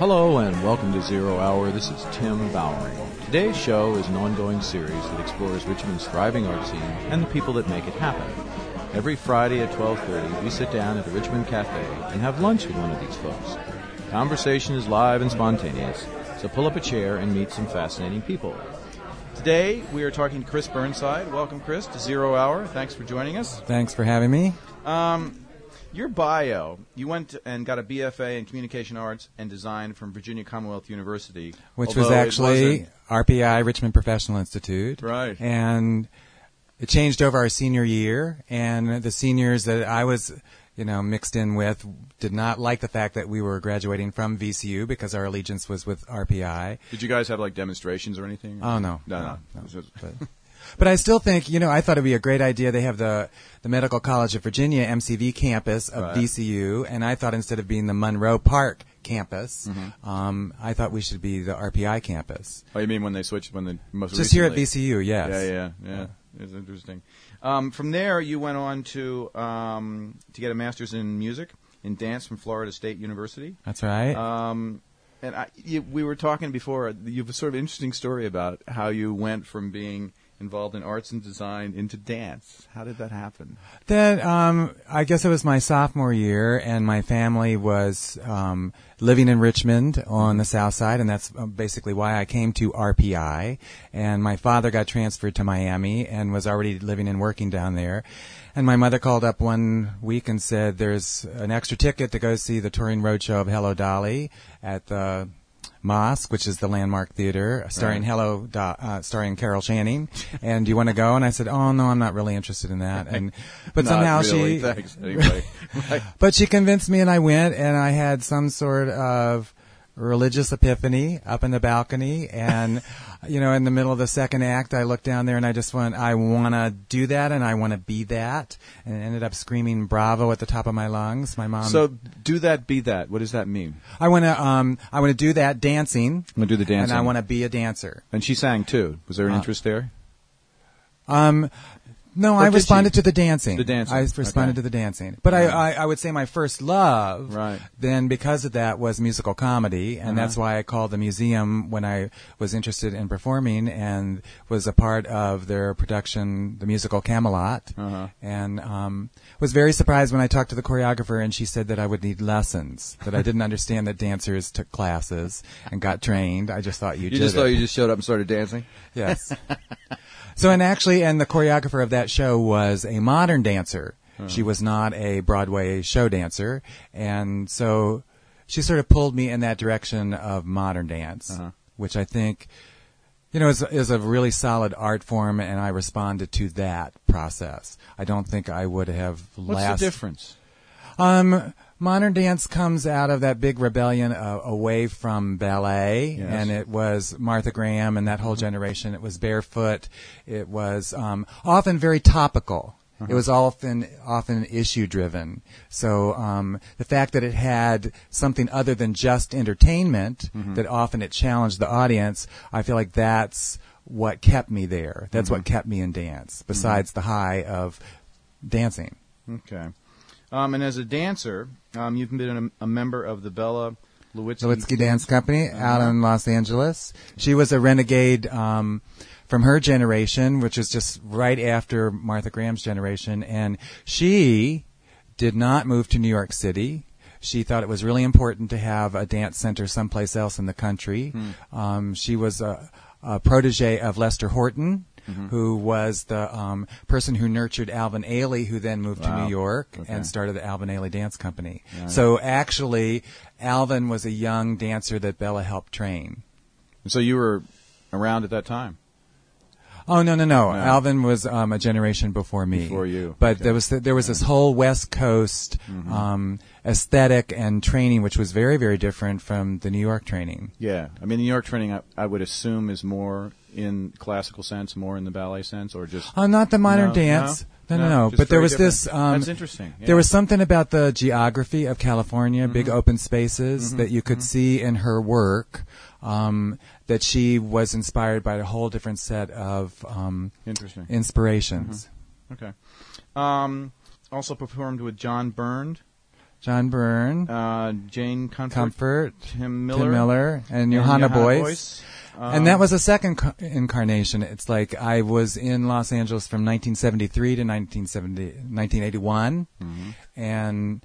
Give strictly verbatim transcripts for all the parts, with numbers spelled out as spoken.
Hello and welcome to Zero Hour. This is Tim Bowering. Today's show is an ongoing series that explores Richmond's thriving art scene and the people that make it happen. Every Friday at twelve thirty, we sit down at the Richmond Cafe and have lunch with one of these folks. Conversation is live and spontaneous, so pull up a chair and meet some fascinating people. Today, we are talking to Chris Burnside. Welcome, Chris, to Zero Hour. Thanks for joining us. Thanks for having me. Um, your bio, you went and got a B F A in Communication Arts and Design from Virginia Commonwealth University. Which was actually R P I, Richmond Professional Institute. Right. And it changed over our senior year, and the seniors that I was, you know, mixed in with did not like the fact that we were graduating from V C U because our allegiance was with R P I. Did you guys have, like, demonstrations or anything? Oh, no. No, no. no, no. But, but I still think, you know, I thought it would be a great idea. They have the, the Medical College of Virginia, M C V campus of right. V C U, and I thought instead of being the Monroe Park campus, mm-hmm. um, I thought we should be the R P I campus. Oh, you mean when they switched, when the most Just recently? here at V C U, yes. Yeah, yeah, yeah. It's interesting. Um, from there, you went on to um, to get a master's in music, in dance from Florida State University. That's right. Um, and I, you, we were talking before, you have a sort of interesting story about how you went from being involved in arts and design into dance. How did that happen? Then, um, I guess it was my sophomore year, and my family was um, living in Richmond on the south side, and that's basically why I came to R P I. And my father got transferred to Miami and was already living and working down there. And my mother called up one week and said, there's an extra ticket to go see the touring roadshow of Hello Dolly at the Mosque, which is the Landmark Theater, starring right. Hello, Do- uh, starring Carol Channing. And do you want to go? And I said, oh no, I'm not really interested in that. And but not somehow really, she, thanks. Anyway. Right. but she convinced me, and I went, and I had some sort of religious epiphany up in the balcony, and you know, in the middle of the second act, I looked down there and I just went, I want to do that and I want to be that, and ended up screaming bravo at the top of my lungs. My mom. So, do that, be that. What does that mean? I want to, um, I want to do that dancing. I'm gonna do the dancing, and I want to be a dancer. And she sang too. Was there an Uh, interest there? Um. No, Or I did responded she? to the dancing. The dancing. I responded Okay. to the dancing. But Right. I, I, I would say my first love, Right. then because of that, was musical comedy. And Uh-huh. that's why I called the museum when I was interested in performing and was a part of their production, the musical Camelot. Uh-huh. And um, was very surprised when I talked to the choreographer and she said that I would need lessons, that I didn't understand that dancers took classes and got trained. I just thought you, You did just it. thought you just showed up and started dancing? Yes. So, and actually, and the choreographer of that show was a modern dancer. Uh-huh. She was not a Broadway show dancer. And so she sort of pulled me in that direction of modern dance, Uh-huh. which I think, you know, is, is a really solid art form, and I responded to that process. I don't think I would have What's last... the difference? Um, modern dance comes out of that big rebellion uh, away from ballet, Yes. and it was Martha Graham and that whole generation. It was barefoot. It was um, often very topical. Uh-huh. It was often often issue driven. So um, the fact that it had something other than just entertainment, Mm-hmm. that often it challenged the audience, I feel like that's what kept me there. That's Mm-hmm. what kept me in dance, besides the high of dancing. Okay. Um, and as a dancer, um, you've been a, a member of the Bella Lewitsky, Lewitsky Dance Company out Uh-huh. in Los Angeles. She was a renegade um, from her generation, which is just right after Martha Graham's generation, and she did not move to New York City. She thought it was really important to have a dance center someplace else in the country. Hmm. Um, she was a, a protege of Lester Horton, Mm-hmm. who was the um, person who nurtured Alvin Ailey, who then moved Wow. to New York Okay. and started the Alvin Ailey Dance Company. Yeah, so actually, Alvin was a young dancer that Bella helped train. So you were around at that time? Oh no no no! No. Alvin was um, a generation before me. Before you. But Okay. there was there was this whole West Coast Mm-hmm. um, aesthetic and training, which was very very different from the New York training. Yeah. I mean, the New York training, I, I would assume, is more in classical sense, more in the ballet sense, or just... Oh, not the modern No, dance. No, no, no, no. just But there very was different. this. Um, That's interesting. Yeah. There was something about the geography of California, big open spaces Mhm. that you could Mhm. see in her work. Um, that she was inspired by a whole different set of um, Interesting. inspirations. Okay. Um, also performed with John Byrne. John Byrne, uh, Jane Comfort, Comfort, Tim Miller, Tim Miller, and, and Johanna, Johanna Boyce. Boyce. Um, And that was a second co- incarnation. It's like I was in Los Angeles from nineteen seventy-three to nineteen seventy, nineteen eighty-one, mm-hmm. and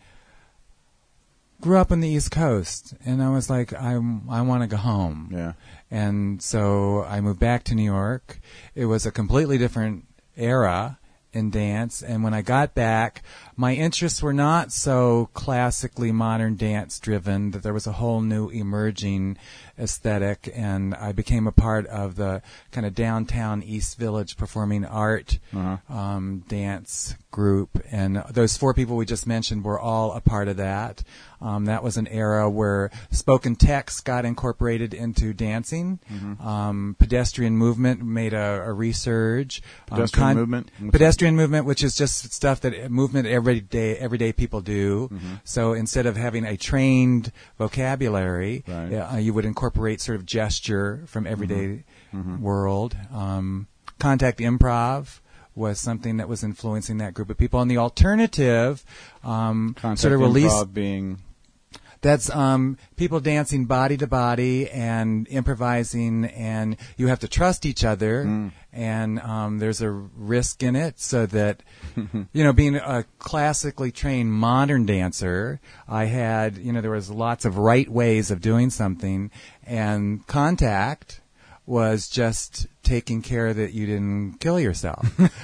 grew up on the East Coast. And I was like, I, I want to go home. Yeah. And so I moved back to New York. It was a completely different era in dance. And when I got back, my interests were not so classically modern dance driven, that there was a whole new emerging aesthetic, and I became a part of the kind of downtown East Village performing art Uh-huh. um, dance group. And those four people we just mentioned were all a part of that. Um, that was an era where spoken text got incorporated into dancing. Mm-hmm. Um, pedestrian movement made a, a resurge. Pedestrian um, movement? Pedestrian movement, which is just stuff that movement everyday everyday people do. Mm-hmm. So instead of having a trained vocabulary, Right. uh, you would incorporate sort of gesture from everyday Mm-hmm. world. Um, contact improv was something that was influencing that group of people. And the alternative um, Contact sort of released. improv being That's um, people dancing body to body and improvising, and you have to trust each other, Mm. and um, there's a risk in it, so that, you know, being a classically trained modern dancer, I had, you know, there was lots of right ways of doing something, and contact was just taking care that you didn't kill yourself.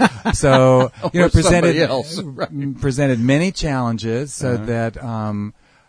So, you know, Or presented somebody else, right. presented many challenges, so Uh-huh. that. Um,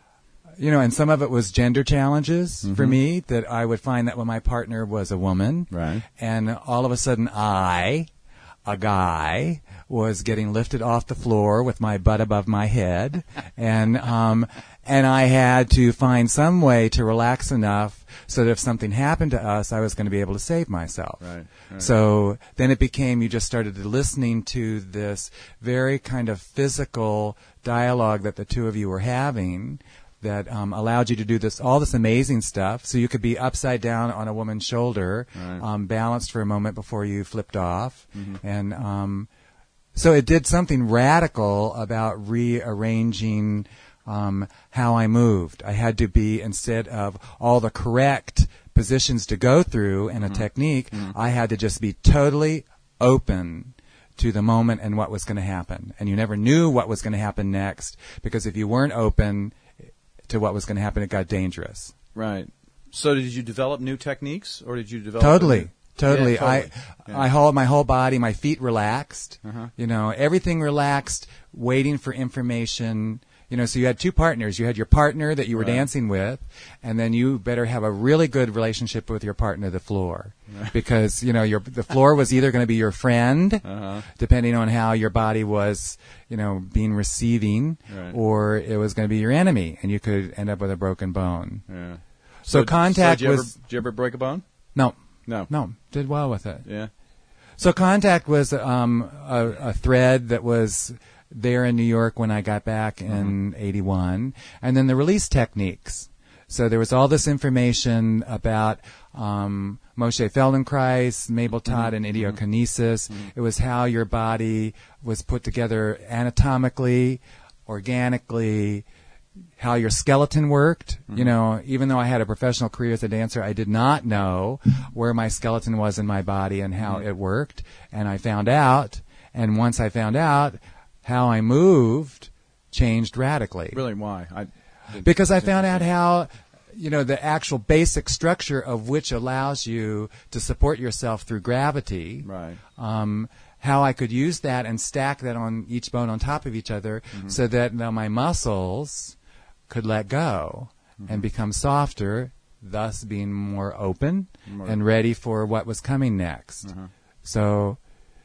You know, and some of it was gender challenges Mm-hmm. for me, that I would find that when my partner was a woman, Right. and all of a sudden I, a guy, was getting lifted off the floor with my butt above my head, and um, and I had to find some way to relax enough so that if something happened to us, I was going to be able to save myself. Right, right. So then it became, you just started listening to this very kind of physical dialogue that the two of you were having, that um, allowed you to do this, all this amazing stuff. So you could be upside down on a woman's shoulder, Right. um, balanced for a moment before you flipped off. Mhm. And um, so it did something radical about rearranging um, how I moved. I had to be, instead of all the correct positions to go through and a technique, I had to just be totally open to the moment and what was going to happen. And you never knew what was going to happen next, because if you weren't open to what was going to happen, it got dangerous. Right. So did you develop new techniques, or did you develop Totally. a new- Totally. Yeah, totally. I Yeah. I hold my whole body, my feet relaxed. Uh-huh. You know, everything relaxed, waiting for information. You know, so you had two partners. You had your partner that you were Right. dancing with, and then you better have a really good relationship with your partner, the floor. Right. Because, you know, your the floor was either going to be your friend, Uh-huh. depending on how your body was, you know, being receiving, Right. or it was going to be your enemy, and you could end up with a broken bone. Yeah. So, contact did you was Ever, did you ever break a bone? no, No. no, did well with it. Yeah. So contact was um, a, a thread that was there in New York when I got back in eighty-one. And then the release techniques. So there was all this information about um, Moshe Feldenkrais, Mabel Todd, and idiokinesis. It was how your body was put together anatomically, organically, how your skeleton worked. You know, even though I had a professional career as a dancer, I did not know where my skeleton was in my body and how it worked. And I found out, and once I found out, how I moved changed radically. Really? Why? I, Because I found out how, you know, the actual basic structure of which allows you to support yourself through gravity. Right. Um, how I could use that and stack that on each bone on top of each other, so that now my muscles could let go and become softer, thus being more open More- and ready for what was coming next. Uh-huh. So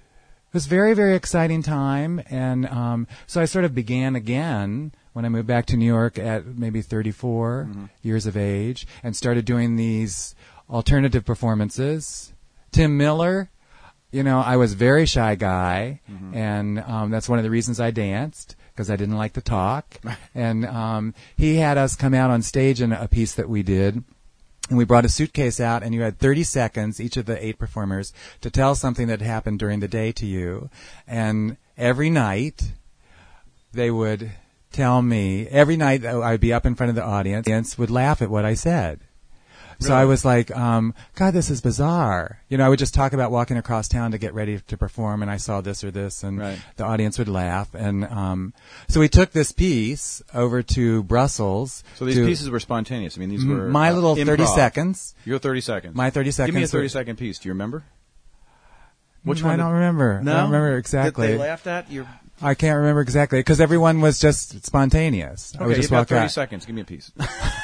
it was a very, very exciting time. And um, so I sort of began again when I moved back to New York at maybe thirty-four Mm-hmm. years of age, and started doing these alternative performances. Tim Miller, you know, I was a very shy guy, Mm-hmm. and um, that's one of the reasons I danced, because I didn't like to talk. And um, he had us come out on stage in a piece that we did. And we brought a suitcase out, and you had thirty seconds, each of the eight performers, to tell something that happened during the day to you. And every night, they would tell me every night that I'd be up in front of the audience, the audience would laugh at what I said. So Really? I was like, um, God, this is bizarre. You know, I would just talk about walking across town to get ready to perform, and I saw this or this, and Right. the audience would laugh. And um, so we took this piece over to Brussels. So these to pieces were spontaneous. I mean, these m- were my uh, little thirty improv. seconds. Your thirty seconds. My thirty seconds. Give me a were- thirty-second piece. Do you remember? Which Mm, one? I did- don't remember. No? I don't remember That exactly. they laughed at? You're... I can't remember exactly because everyone was just spontaneous. I would Okay, just you've got walk thirty out. seconds. Give me a piece.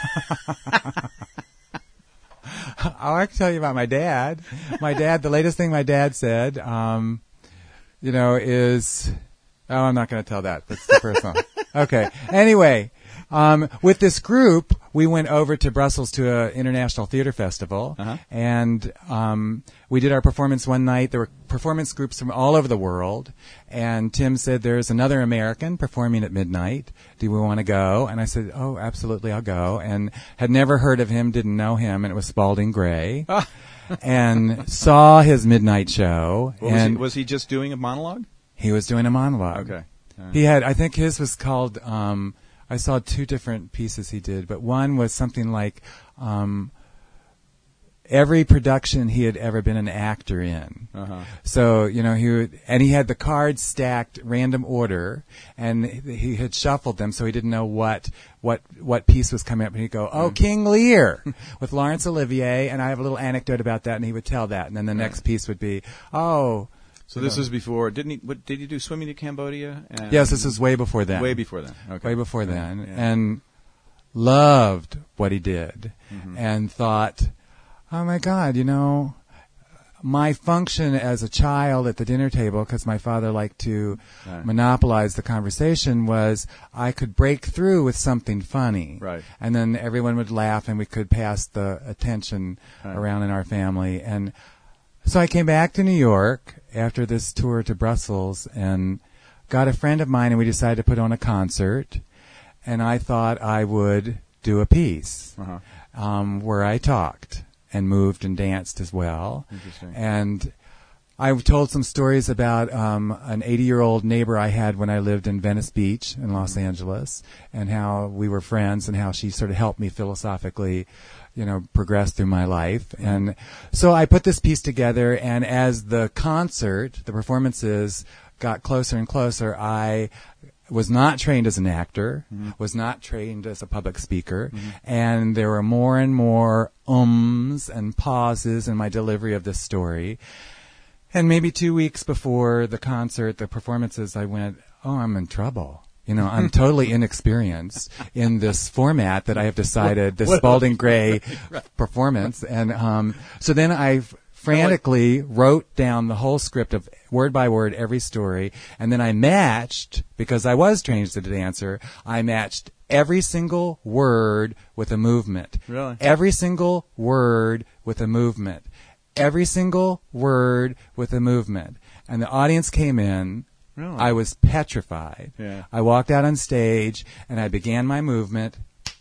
Oh, I can tell you about my dad. My dad, the latest thing my dad said, um, you know, is, oh, I'm not going to tell that. That's the first one. Okay. Anyway, um, with this group, we went over to Brussels to an international theater festival, Uh-huh. and um, we did our performance one night. There were performance groups from all over the world, and Tim said, there's another American performing at midnight. Do we want to go? And I said, oh, absolutely, I'll go. And had never heard of him, didn't know him, and it was Spalding Gray. And saw his midnight show. What was, and he, was he just doing a monologue? he was doing a monologue. Okay. All right. He had, I think his was called, um, I saw two different pieces he did, but one was something like, um, every production he had ever been an actor in. Uh-huh. So, you know, he would, and he had the cards stacked random order, and he had shuffled them, so he didn't know what, what, what piece was coming up, and he'd go, oh, King Lear, with Laurence Olivier, and I have a little anecdote about that, and he would tell that, and then the next piece would be, oh, So this was before. Didn't he? What, did he do Swimming to Cambodia? And yes, this was way before then. way before then. Okay. way before Yeah, then, yeah. and loved what he did, Mm-hmm. and thought, oh my God, you know, my function as a child at the dinner table, because my father liked to Right. monopolize the conversation, was I could break through with something funny, Right. and then everyone would laugh, and we could pass the attention Right. around in our family, and so I came back to New York after this tour to Brussels and got a friend of mine, and we decided to put on a concert. And I thought I would do a piece Uh-huh. um, where I talked and moved and danced as well. Interesting. And I told some stories about um, an eighty-year-old neighbor I had when I lived in Venice Beach in Los Mm-hmm. Angeles, and how we were friends, and how she sort of helped me philosophically, you know, progress through my life. Mm-hmm. And so I put this piece together, and as the concert, the performances got closer and closer, I was not trained as an actor, Mm-hmm. was not trained as a public speaker, and there were more and more ums and pauses in my delivery of this story. And maybe two weeks before the concert, the performances, I went, oh, I'm in trouble. You know, I'm totally inexperienced in this format that I have decided, this Spalding Gray performance. And um, so then I frantically wrote down the whole script of word by word every story, and then I matched, because I was trained as a dancer, I matched every single word with a movement. Really? Every single word with a movement. Every single word with a movement. And the audience came in. Really? I was petrified. Yeah. I walked out on stage, and I began my movement,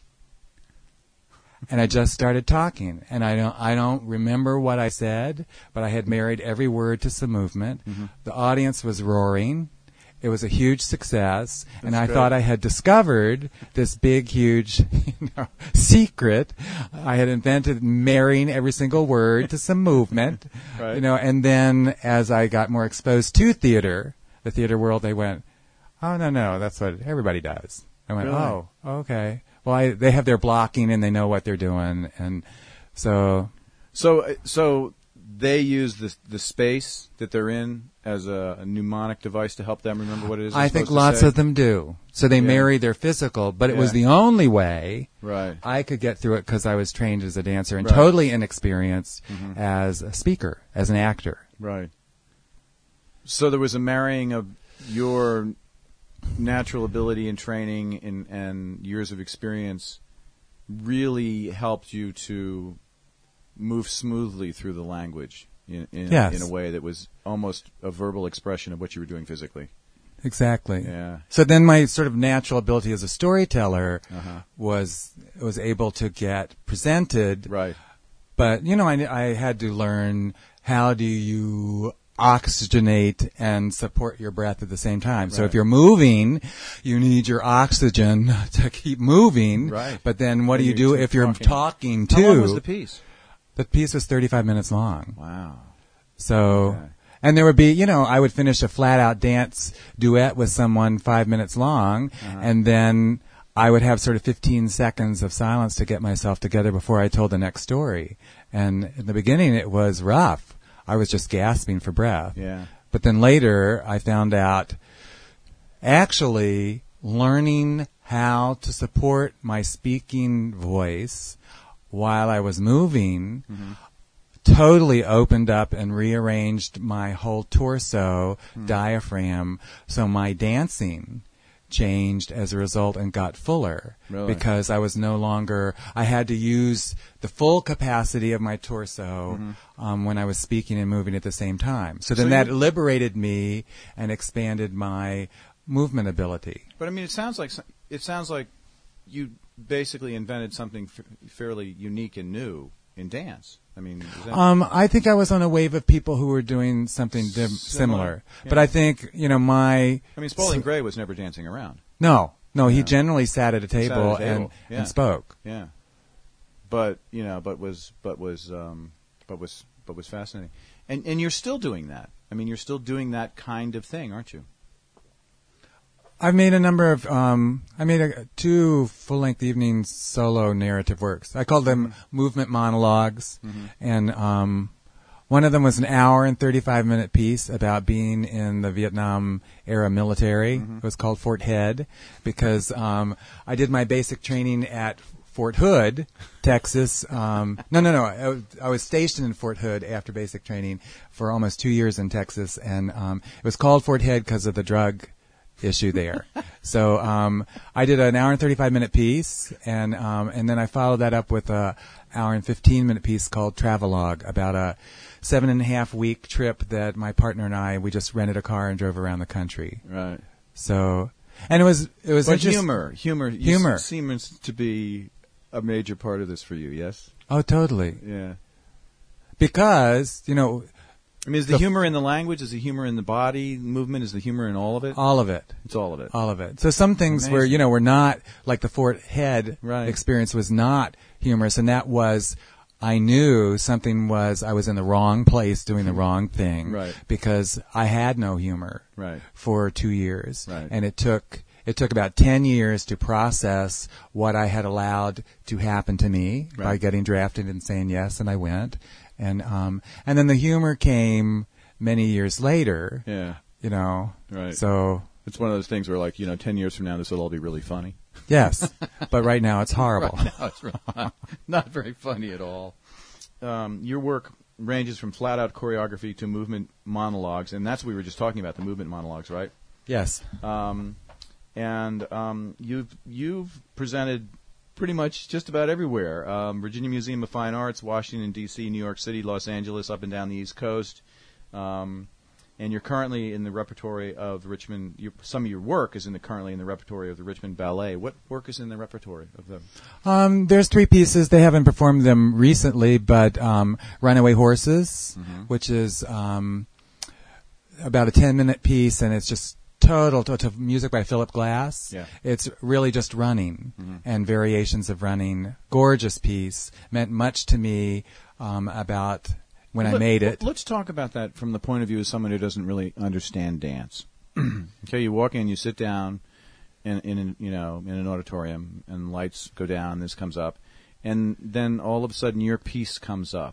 and I just started talking. And I don't, I don't remember what I said, but I had married every word to some movement. Mm-hmm. The audience was roaring. It was a huge success, and That's I good. thought I had discovered this big, huge you know, secret. I had invented marrying every single word to some movement, Right. you know. And then, as I got more exposed to theater, the theater world, they went, "Oh no, no, that's what everybody does." I went, Really? "Oh, okay." Well, I, they have their blocking and they know what they're doing, and so So, uh, so they use the the space that they're in as a, a mnemonic device to help them remember what it is. they're I think supposed to lots say? of them do. So they Yeah. marry their physical, but it was Yeah. the only way Right. I could get through it because I was trained as a dancer and Right. totally inexperienced Mhm. as a speaker, as an actor. Right. So there was a marrying of your natural ability and training and, and years of experience really helped you to move smoothly through the language in in, Yes. in a way that was almost a verbal expression of what you were doing physically. Exactly. Yeah. So then my sort of natural ability as a storyteller Uh-huh. was was able to get presented. Right. But, you know, I, I had to learn how do you oxygenate and support your breath at the same time. So Right. if you're moving, you need your oxygen to keep moving. Right. But then what And do you you're do if you're talking. talking too? How long was the piece? The piece was thirty-five minutes long. Wow. So, Okay. and there would be, you know, I would finish a flat out dance duet with someone five minutes long, Uh-huh. and then I would have sort of fifteen seconds of silence to get myself together before I told the next story. And in the beginning, it was rough. I was just gasping for breath. Yeah. But then later, I found out actually learning how to support my speaking voice while I was moving Mm-hmm. totally opened up and rearranged my whole torso, Hmm. diaphragm, so my dancing changed as a result and got fuller. Really? Because I was no longer, I had to use the full capacity of my torso um, when I was speaking and moving at the same time. So then So that you- liberated me and expanded my movement ability. But I mean, it sounds like some- it sounds like you basically invented something f- fairly unique and new in dance. I mean, is that, Um, I think I was on a wave of people who were doing something dim- Similar, similar. yeah. But I think, you know, my... I mean, Spalding Gray was never dancing around. No, no, he Yeah. generally sat at a Sat at a table, table, and, yeah. and spoke. Yeah, but you know, but was but was um, but was but was fascinating. And and you're still doing that. I mean, you're still doing that kind of thing, aren't you? I've made a number of, um, I made a, two full-length evening solo narrative works. I called them movement monologues, and um, one of them was an hour and thirty-five minute piece about being in the Vietnam era military. It was called Fort Head because um, I did my basic training at Fort Hood, Texas. Um, no, no, no. I, was- I was stationed in Fort Hood after basic training for almost two years in Texas, and um, it was called Fort Head because of the drug issue there. So um, I did an hour and thirty-five minute piece, and um, and then I followed that up with a hour and fifteen minute piece called Travelogue about a seven and a half week trip that my partner and I we just rented a car and drove around the country. Right. So and it was it was But interest- humor, humor, you Humor. s- seems to be a major part of this for you. Yes. Oh, totally. Yeah. Because you know I mean, is the, The f- humor in the language? Is the humor in the body movement? Is the humor in all of it? all of it. It's all of it. All of it. So some things where, Amazing. you know, were not, like the Fort Head Right. experience was not humorous, and that was, I knew something was, I was in the wrong place doing the wrong thing. Right. Because I had no humor Right. for two years. Right. And it took, it took about ten years to process what I had allowed to happen to me by Right. getting drafted and saying yes, and I went. And, um, and then the humor came many years later. Yeah. You know, Right. so It's one of those things where, like, you know, ten years from now, this will all be really funny. yes, but right now it's horrible. Right now, it's really not, not very funny at all. Um, your work ranges from flat-out choreography to movement monologues, and that's what we were just talking about, the movement monologues, right? Yes. Um, and um, you've you've presented pretty much just about everywhere. Um, Virginia Museum of Fine Arts, Washington, D C, New York City, Los Angeles, up and down the East Coast. Um, and you're currently in the repertory of the Richmond, your, some of your work is in the currently in the repertory of the Richmond Ballet. What work is in the repertory of them? Um, there's three pieces. They haven't performed them recently, but um, Runaway Horses, which is um, about a ten-minute piece, and it's just total, total music by Philip Glass. Yeah. It's really just running and variations of running. Gorgeous piece. Meant much to me um, about when I Let- made it. Let's talk about that from the point of view of someone who doesn't really understand dance. Okay, you walk in, you sit down in, in an, you know in an auditorium, and lights go down. This comes up, and then all of a sudden your piece comes up,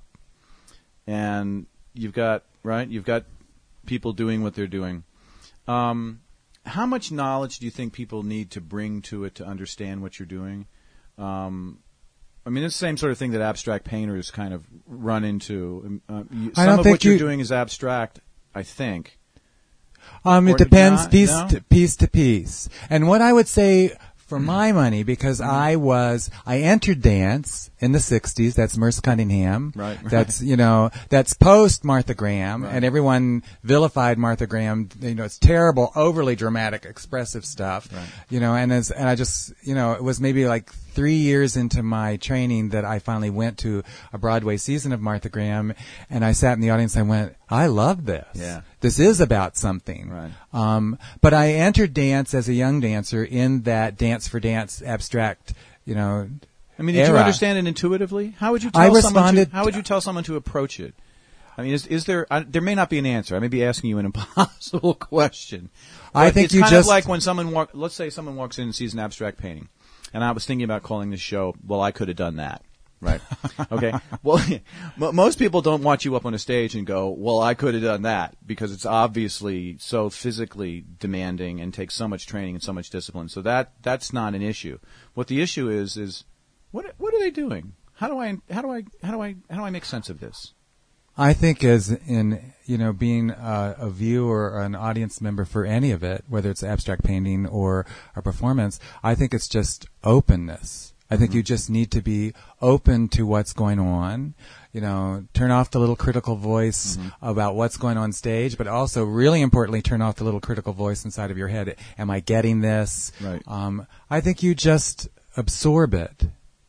and you've got right, you've got people doing what they're doing. Um, how much knowledge do you think people need to bring to it to understand what you're doing? Um, I mean, it's the same sort of thing that abstract painters kind of run into. Uh, you, I some don't of think what you're you- doing is abstract, I think. Um, Or it did depends not- piece no? to piece to piece. And what I would say for my money, because I was, I entered dance in the sixties. That's Merce Cunningham. Right, right. That's, you know, that's post Martha Graham. Right. And everyone vilified Martha Graham. You know, it's terrible, overly dramatic, expressive stuff. Right. You know, and as, and I just, you know, it was maybe like three years into my training that I finally went to a Broadway season of Martha Graham, and I sat in the audience and I went, I love this. Yeah. This is about something. Right. Um, but I entered dance as a young dancer in that dance for dance abstract, you know, I mean, did era. you understand it intuitively? How would you tell I someone responded- to, how would you tell someone to approach it? I mean, is, is there, I, there may not be an answer. I may be asking you an impossible question. I But think it's you kind just- of like when someone walk, let's say someone walks in and sees an abstract painting. And I was thinking about calling the show, well, I could have done that. Right. Okay. Well, m- most people don't want you up on a stage and go, well, I could have done that, because it's obviously so physically demanding and takes so much training and so much discipline. So that, that's not an issue. What the issue is, is what, what are they doing? How do I, how do I, how do I, how do I make sense of this? I think as in, you know, being a, a viewer or an audience member for any of it, whether it's abstract painting or a performance, I think it's just openness. I think Mm-hmm. you just need to be open to what's going on, you know, turn off the little critical voice Mm-hmm. about what's going on stage, but also really importantly, turn off the little critical voice inside of your head. Am I getting this? Right. Um, I think you just absorb it.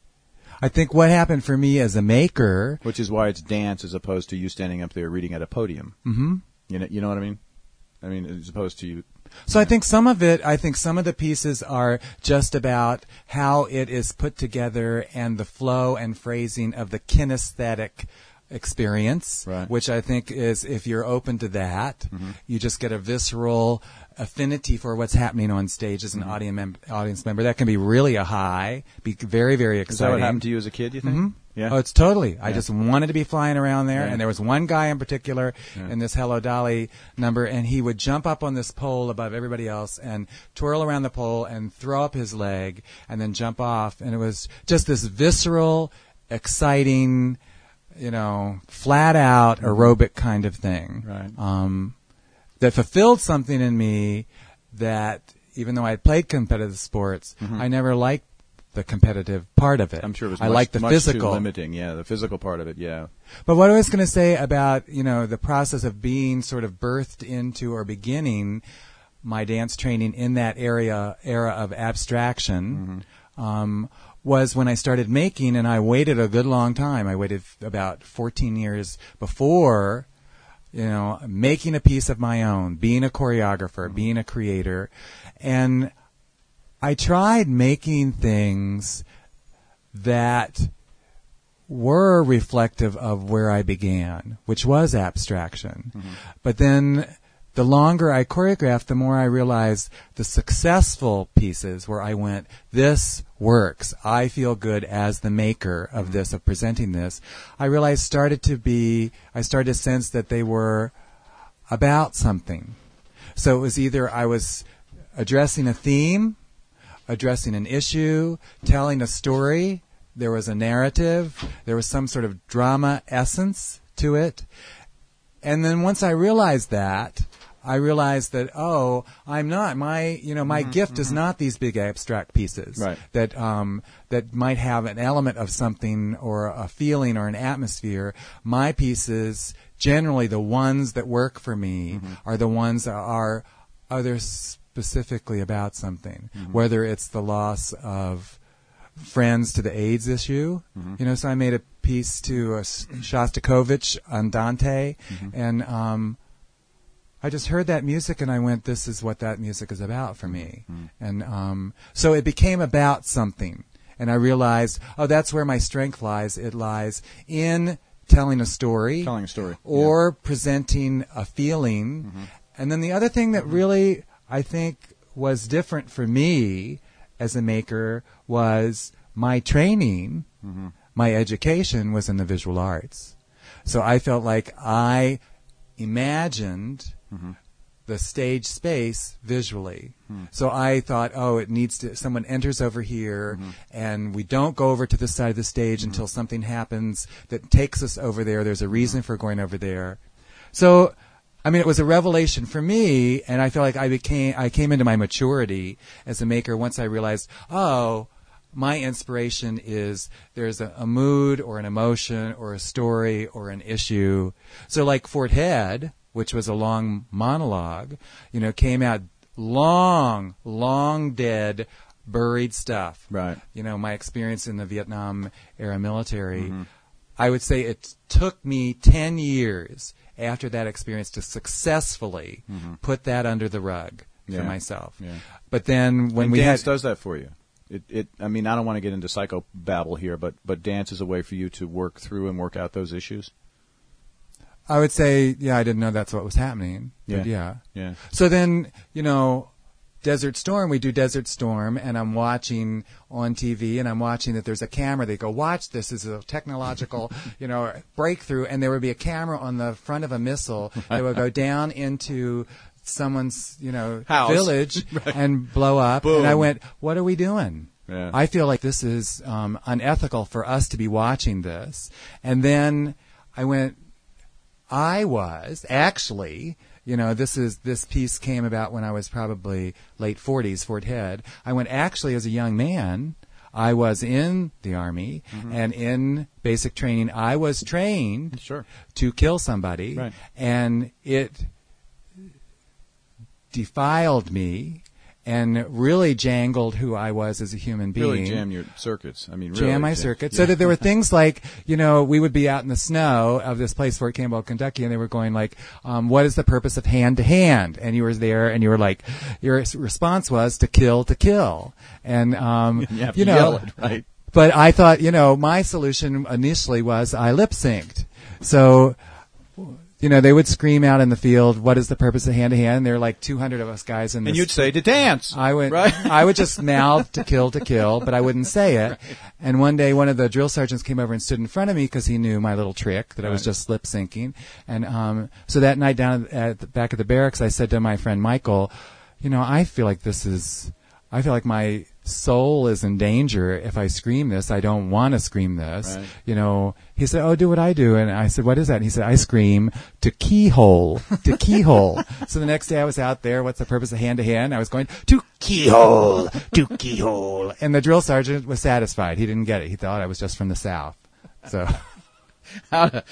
I think what happened for me as a maker, Which is why it's dance as opposed to you standing up there reading at a podium. Mm-hmm. You know, you know what I mean? I mean, as opposed to you. so I think some of it, I think some of the pieces are just about how it is put together and the flow and phrasing of the kinesthetic experience, Right. which I think is, if you're open to that, Mm-hmm. you just get a visceral affinity for what's happening on stage as an Mm-hmm. audience, mem- audience member. That can be really a high, be very, very Is that exciting. what happened to you as a kid, you think? Mm-hmm. Yeah. Oh, it's totally. I Yeah. just wanted to be flying around there, Yeah. and there was one guy in particular Yeah. in this Hello Dolly number, and he would jump up on this pole above everybody else and twirl around the pole and throw up his leg and then jump off, and it was just this visceral, exciting, you know, flat out aerobic kind of thing. Right. Um, that fulfilled something in me that, even though I had played competitive sports, I never liked the competitive part of it. I'm sure it was I much, like the much physical. too limiting. Yeah, the physical part of it, yeah. But what I was going to say about, you know, the process of being sort of birthed into or beginning my dance training in that area era of abstraction um, was when I started making, and I waited a good long time. I waited f- about fourteen years before, you know, making a piece of my own, being a choreographer, being a creator, and I tried making things that were reflective of where I began, which was abstraction. But then the longer I choreographed, the more I realized the successful pieces where I went, this works. I feel good as the maker of this, of presenting this. I realized started to be, I started to sense that they were about something. So it was either I was addressing a theme, addressing an issue, telling a story. There was a narrative. There was some sort of drama essence to it. And then once I realized that, I realized that, oh, I'm not, my, you know, my gift is not these big abstract pieces. Right. That, um, that might have an element of something or a feeling or an atmosphere. My pieces, generally the ones that work for me, are the ones that are, are there specifically about something, whether it's the loss of friends to the AIDS issue. You know, so I made a piece to uh, Shostakovich on Dante, and um, I just heard that music and I went, this is what that music is about for me. And um, so it became about something. And I realized, oh, that's where my strength lies. It lies in telling a story. Telling a story, Or presenting a feeling. And then the other thing that really, I think, was different for me as a maker was my training, my education was in the visual arts. So I felt like I imagined the stage space visually. So I thought, oh, it needs to, someone enters over here and we don't go over to this side of the stage until something happens that takes us over there. There's a reason for going over there. So, I mean, it was a revelation for me, and I feel like I became, I came into my maturity as a maker once I realized, oh, my inspiration is there's a, a mood or an emotion or a story or an issue. So like Fort Head, which was a long monologue, you know, came out long, long dead buried stuff. Right. You know, my experience in the Vietnam era military, Mm-hmm. I would say it took me ten years after that experience to successfully Mm-hmm. put that under the rug Yeah. for myself. Yeah. But then when and we dance had does that for you. It, it. I mean, I don't want to get into psychobabble here, but but dance is a way for you to work through and work out those issues. I would say, yeah, I didn't know that's what was happening. But Yeah. yeah. Yeah. So then, you know, Desert Storm, we do Desert Storm, and I'm watching on T V, and I'm watching that there's a camera. They go, watch this. This is a technological, you know, breakthrough. And there would be a camera on the front of a missile that would go down into someone's, you know, House. village Right. and blow up. Boom. And I went, what are we doing? Yeah. I feel like this is um, unethical for us to be watching this. And then I went, I was actually, you know, this is this piece came about when I was probably late forties, Fort Head. I went actually as a young man. I was in the Army Mm-hmm. and in basic training. I was trained Sure. to kill somebody, Right. and it defiled me and really jangled who I was as a human being. Really jam your circuits. I mean, really Jam my jam- circuit. yeah. So that there were things like, you know, we would be out in the snow of this place, Fort Campbell, Kentucky, and they were going like, um, what is the purpose of hand to hand? And you were there and you were like, your s- response was to kill, to kill. And, um, You have you to know, yell it, right? but I thought, you know, my solution initially was I lip synced. So, you know, they would scream out in the field, what is the purpose of hand to hand? And there were like two hundred of us guys in this. And you'd say to dance. I would, Right? I would just mouth to kill to kill, but I wouldn't say it. And one day, one of the drill sergeants came over and stood in front of me because he knew my little trick that I was Right. just lip syncing. And um, so that night down at the back of the barracks, I said to my friend Michael, you know, I feel like this is, I feel like my soul is in danger if I scream this. I don't want to scream this. Right. You know, he said, oh, do what I do. And I said, what is that? And he said, I scream to keyhole, to keyhole. So the next day I was out there. What's the purpose of hand to hand? I was going to keyhole, to keyhole. And the drill sergeant was satisfied. He didn't get it. He thought I was just from the South. So How to,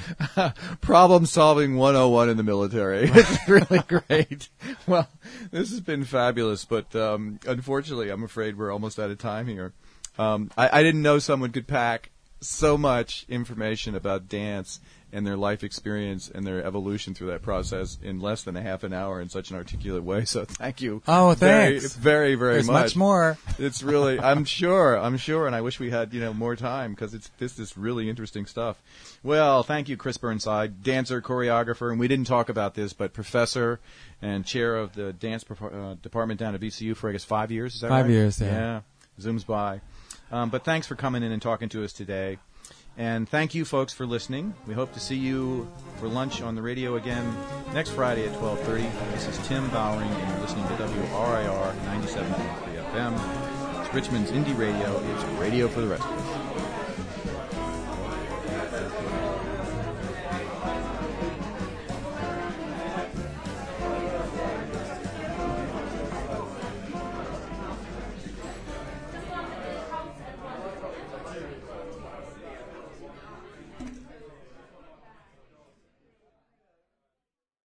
problem solving one oh one in the military. It's really great. Well, this has been fabulous, but um, unfortunately, I'm afraid we're almost out of time here. Um, I, I didn't know someone could pack so much information about dance and their life experience and their evolution through that process in less than a half an hour in such an articulate way. So thank you. Oh, very, thanks. Very, very there's much. much more. It's really, I'm sure, I'm sure, and I wish we had, you know, more time because it's this is really interesting stuff. Well, thank you, Chris Burnside, dancer, choreographer, and we didn't talk about this, but professor and chair of the dance uh, department down at V C U for I guess five years. Is that Five right? years, yeah. Yeah, zooms by. Um, but thanks for coming in and talking to us today. And thank you, folks, for listening. We hope to see you for lunch on the radio again next Friday at twelve thirty. This is Tim Bowering, and you're listening to W R I R ninety-seven point three F M. It's Richmond's Indie Radio. It's radio for the rest of us.